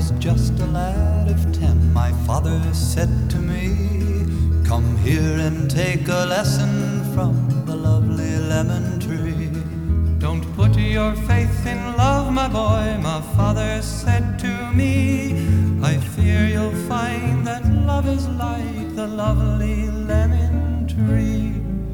was just a lad of 10, my father said to me, "Come here and take a lesson from the lovely lemon tree." "Don't put your faith in love, my boy," my father said to me. "I fear you'll find that love is like the lovely lemon tree."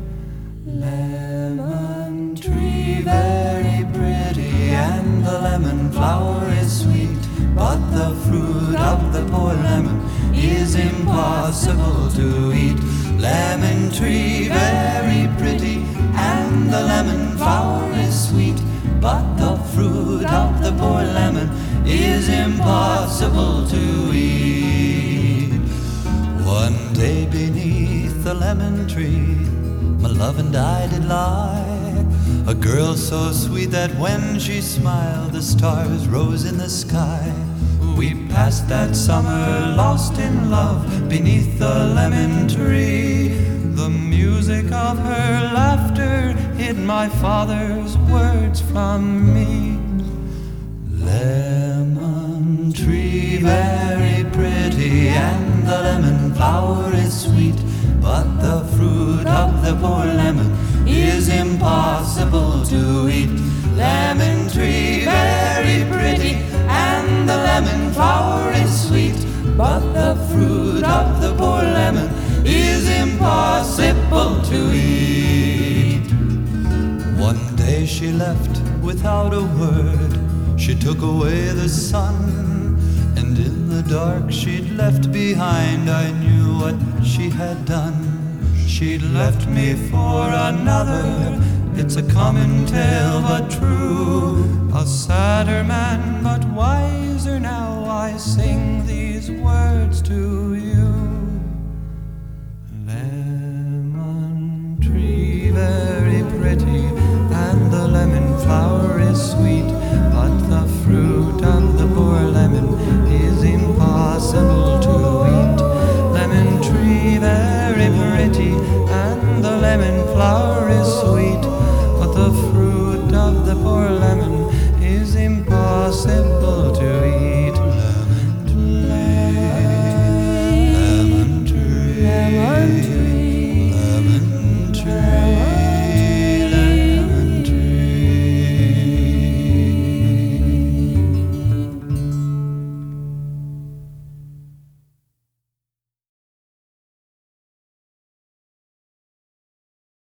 Lemon tree, very pretty, and the lemon flower is sweet, but the fruit of the poor lemon is impossible to eat. Lemon tree, very pretty, and the lemon flower is sweet, but the fruit of the poor lemon is impossible to eat. One day beneath the lemon tree, my love and I did lie, a girl so sweet that when she smiled the stars rose in the sky. We passed that summer lost in love beneath the lemon tree. The music of her laughter hid my father's words from me. Lemon tree, very pretty, and the lemon flower is sweet, but the fruit of the poor lemon is impossible to eat. Lemon tree, very pretty, and the lemon flower is sweet, but the fruit of the poor lemon is impossible to eat. One day she left without a word. She took away the sun, and in the dark she'd left behind, I knew what she had done. She'd left me for another, it's a common tale but true. A sadder man but wiser now, I sing these words to you. Lemon tree, very pretty, and the lemon flower is sweet, but the fruit of the poor lemon is impossible to eat. Lemon tree, very pretty, and the lemon flower is sweet, but the fruit of the poor lemon